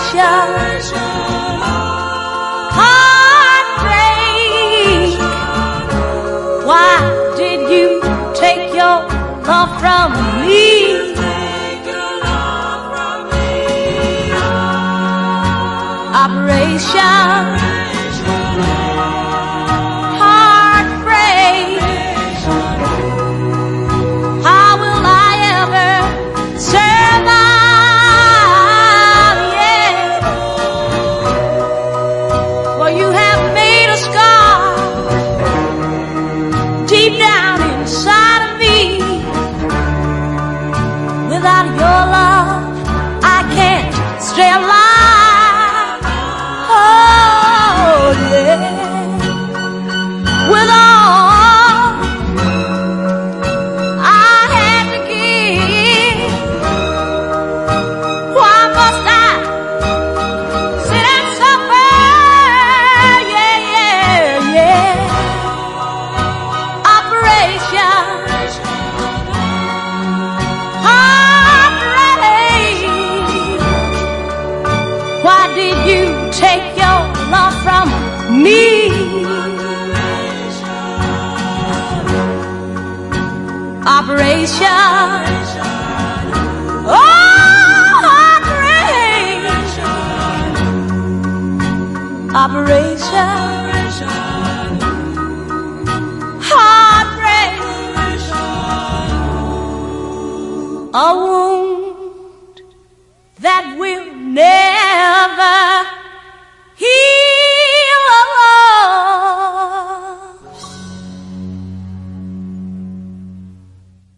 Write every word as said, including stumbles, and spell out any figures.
heartbreak. Why did you take your love from me? Operation heartbreak. How will I ever survive? Yeah, for you have made a scar deep down inside of me. Without your love, I can't stay alive. With all I had to give, why must I sit and suffer? Yeah, yeah, yeah. Operation heartbreak. Why did you take your love from me? Operation, oh, heartbreak. Operation, heartbreak. A wound that will never heal.